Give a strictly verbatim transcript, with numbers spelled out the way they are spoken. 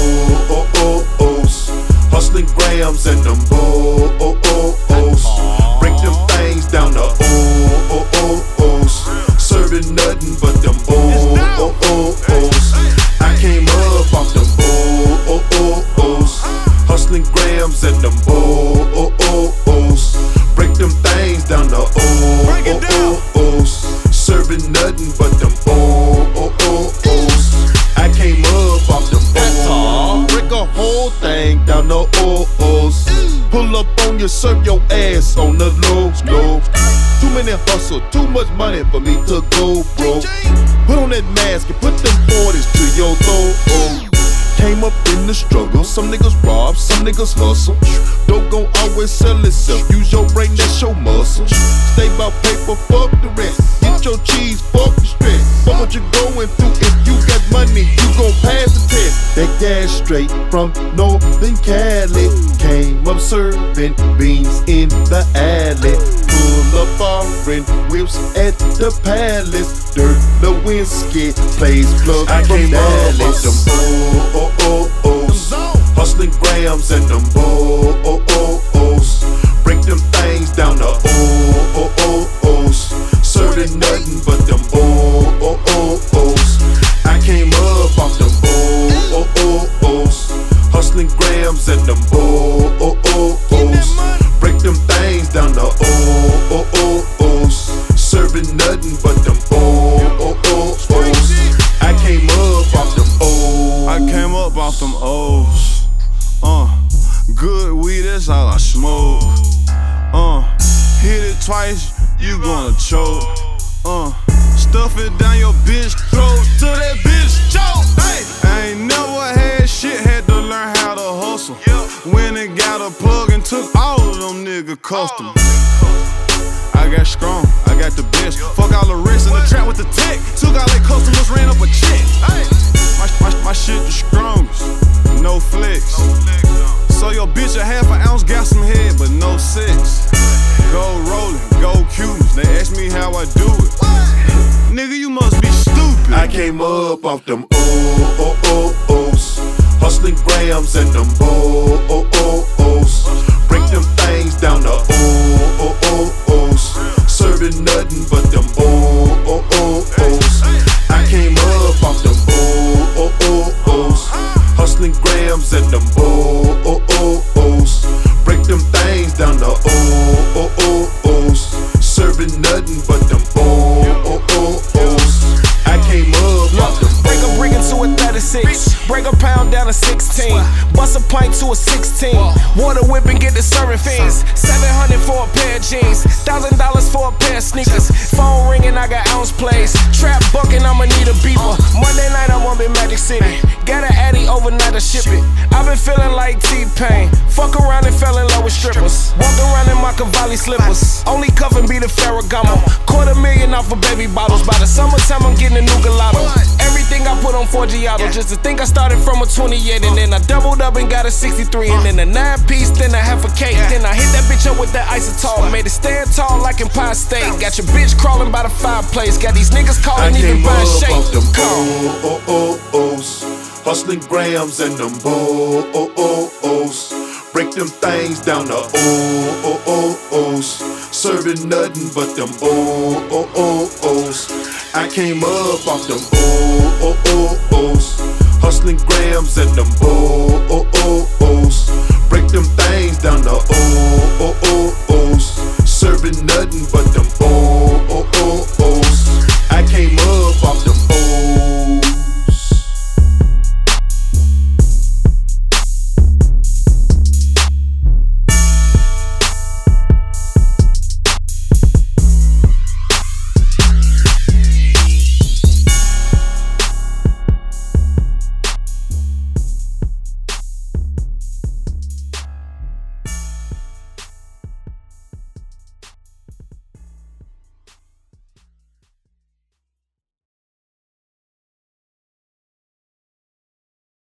oh oh ohs, hustling grams and them oh oh ohs. Break them things down to oh oh oh ohs, serving nothing but them oh oh oh ohs. I came up off them oh oh oh ohs, hustling grams and them oh oh oh ohs. Break them things down to oh oh oh ohs, serving nothing but them oh oh oh ohs. I came up off them oh, break a whole thing down to oh ohs. Pull up on you, serve your ass on the low, low. Too many hustle, too much money for me to go broke. Put on that mask and put them forties to your throat. Came up in the struggle, some niggas rob, some niggas hustle. Don't gon' always sell itself, use your brain, that's your muscle. Stay bout paper, fuck the rest. Get your cheese, fuck the stress. Fuck what you going through, if you got money, you gon' pass the test. That gas straight from Northern Cali, came up serving beans in the alley. Full of foreign whips at the palace. Dirt, the whiskey, plays plug I from came up with them oh oh oh ohs, hustling grams and them oh oh oh ohs. Break them things down to oh oh oh ohs, serving nothing but them oh oh oh ohs. I came up off them oh oh oh ohs, hustling grams and them oh oh oh ohs. Break them things down to oh oh oh ohs, serving nothing but them oh oh oh ohs. I came up off them oh. I came up off them O's. Uh, good weed, that's all I smoke. Uh, hit it twice, you gonna choke. Uh, stuff it down your bitch throat till that bitch choke. Hey, I ain't never had shit, had to learn how to hustle. When it got a plug and took all of them nigga custom. I got strong, I got the best. Fuck all the rest in the trap with the tech. Took all they customers, ran up a check. My, my, my shit the strongest, no flex. So your bitch a half an ounce got some head, but no sex. Go rolling, go Cubans, they ask me how I do it. Nigga, you must be stupid. I came up off them oh oh oh ohs, hustling grams and them oh oh oh ohs. Break them things down to oh oh oh ohs, serving nothing but them oh oh oh ohs. I came up off them oh oh oh ohs, hustling grams and them oh oh oh ohs. Break them things down to oh oh oh ohs, serving nothing but them oh oh oh ohs. I came up off them. Break a brick into a thirty-six, break a pound down to sixteen, bust a pint to a sixteen. Water whip and get the serving fees. Seven hundred for a pair of jeans, thousand dollars for a pair of sneakers. Phone ringing, I got ounce plays. Trap bucking, I'ma need a beeper. Monday night I'm up in Magic City, got an Addy overnight to ship it. I've been feeling like T-Pain, fuck around and fell in love with strippers. Walk around in my Cavalli slippers, only cuffin' be the Ferragamo. Quarter million off of baby bottles, by the summertime I'm getting a new gelato. Everything I put on Forgiato, just to think I started from a twenty-eight, and then I doubled up and got a sixty-three, and then a nine piece, then a half a cake, then I hit that bitch up with that isotol, made it stand tall like Empire State. Got your bitch crawling by the fireplace, got these niggas calling even buying shake. I came up off them oh oh oh ohs, hustling grams and them oh oh oh ohs. Break them things down to oh oh oh ohs, serving nothing but them oh oh oh ohs. I came up off them oh oh oh ohs, hustling grams and them oh oh oh ohs. Break them things down to oh oh